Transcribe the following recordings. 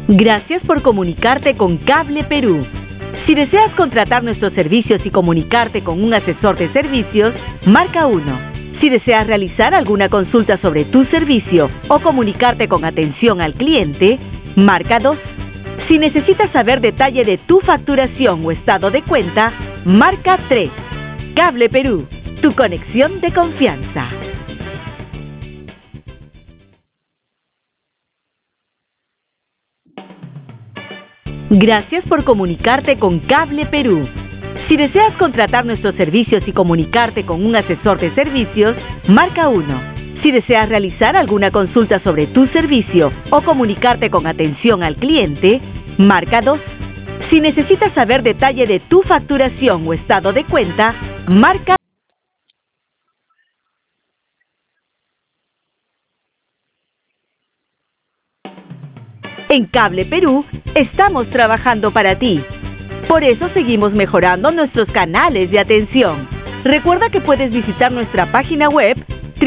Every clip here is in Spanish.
Gracias por comunicarte con Cable Perú. Si deseas contratar nuestros servicios y comunicarte con un asesor de servicios, marca 1. Si deseas realizar alguna consulta sobre tu servicio o comunicarte con atención al cliente, marca 2. Si necesitas saber detalle de tu facturación o estado de cuenta, marca 3. Cable Perú, tu conexión de confianza. Gracias por comunicarte con Cable Perú. Si deseas contratar nuestros servicios y comunicarte con un asesor de servicios, marca 1. Si deseas realizar alguna consulta sobre tu servicio o comunicarte con atención al cliente, marca 2. Si necesitas saber detalle de tu facturación o estado de cuenta, marca. En Cable Perú, estamos trabajando para ti. Por eso seguimos mejorando nuestros canales de atención. Recuerda que puedes visitar nuestra página web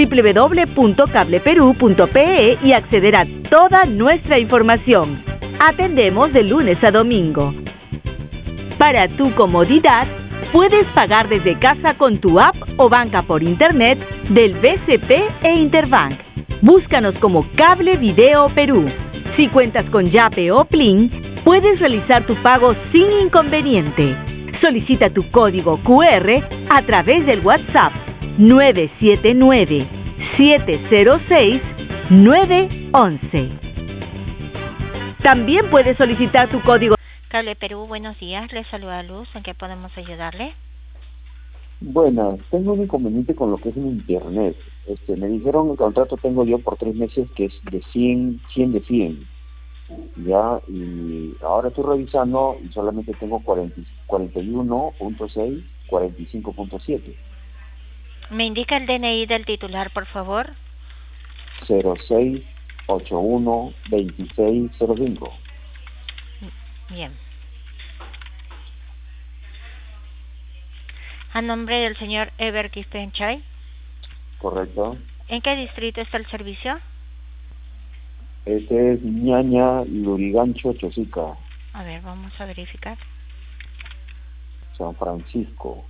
www.cableperú.pe y acceder a toda nuestra información. Atendemos de lunes a domingo. Para tu comodidad, puedes pagar desde casa con tu app o banca por internet del BCP e Interbank. Búscanos como Cable Video Perú. Si cuentas con Yape o Plin, puedes realizar tu pago sin inconveniente. Solicita tu código QR a través del WhatsApp 979-706-911. También puedes solicitar tu código. Cable Perú, buenos días. Les saluda Luz. ¿En qué podemos ayudarle? Bueno, tengo un inconveniente con lo que es mi internet. Me dijeron el contrato tengo yo por 3 meses que es de 100 de 100. Ya, y ahora estoy revisando y solamente tengo 41.6, 45.7. ¿Me indica el DNI del titular, por favor? 06812605. Bien. ¿A nombre del señor Eber Kistenchay? Correcto. ¿En qué distrito está el servicio? Este es Ñaña, Lurigancho, Chosica. A ver, vamos a verificar. San Francisco.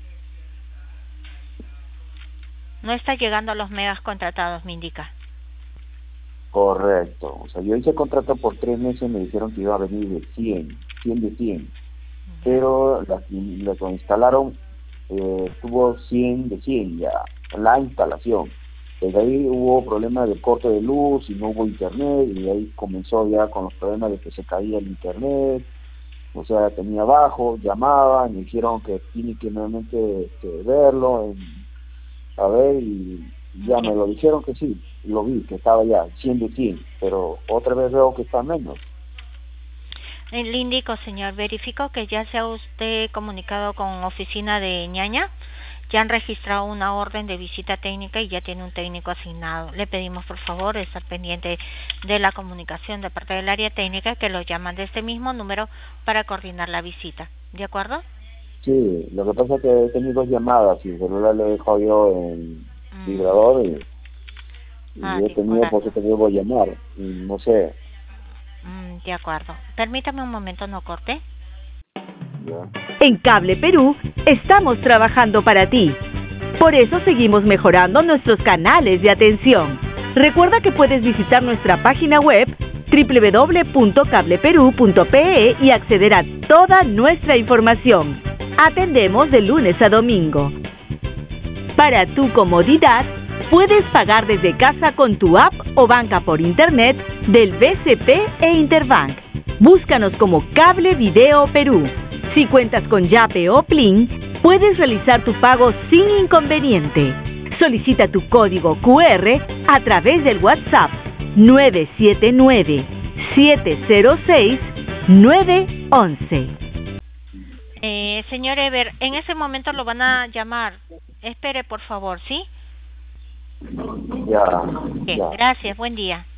No está llegando a los megas contratados, me indica. Correcto. O sea, yo hice contrato por 3 meses, me dijeron que iba a venir de 100 de 100. Pero la que instalaron tuvo 100 de 100 ya, la instalación. Desde ahí hubo problemas de corte de luz y no hubo internet, y de ahí comenzó ya con los problemas de que se caía el internet, o sea, tenía bajo, llamaban, me dijeron que tiene que nuevamente verlo, a ver, y ya me lo dijeron que sí, lo vi, que estaba ya 100 de 100, pero otra vez veo que está menos. Le indico, señor, verifico que ya se ha usted comunicado con oficina de Ñaña. Ya han registrado una orden de visita técnica y ya tiene un técnico asignado. Le pedimos, por favor, estar pendiente de la comunicación de parte del área técnica, que lo llaman de este mismo número para coordinar la visita. ¿De acuerdo? Sí, lo que pasa es que he tenido 2 llamadas y el celular lo he dejado yo en vibrador y he tenido, porque he tenido que llamar, y no sé. De acuerdo. Permítame un momento, no corte. En Cable Perú, estamos trabajando para ti. Por eso seguimos mejorando nuestros canales de atención. Recuerda que puedes visitar nuestra página web www.cableperú.pe y acceder a toda nuestra información. Atendemos de lunes a domingo. Para tu comodidad, puedes pagar desde casa con tu app o banca por internet del BCP e Interbank. Búscanos como Cable Video Perú. Si cuentas con Yape o Plin, puedes realizar tu pago sin inconveniente. Solicita tu código QR a través del WhatsApp 979-706-911. Señor Eber, en ese momento lo van a llamar. Espere, por favor, ¿sí? Ya. Gracias, buen día.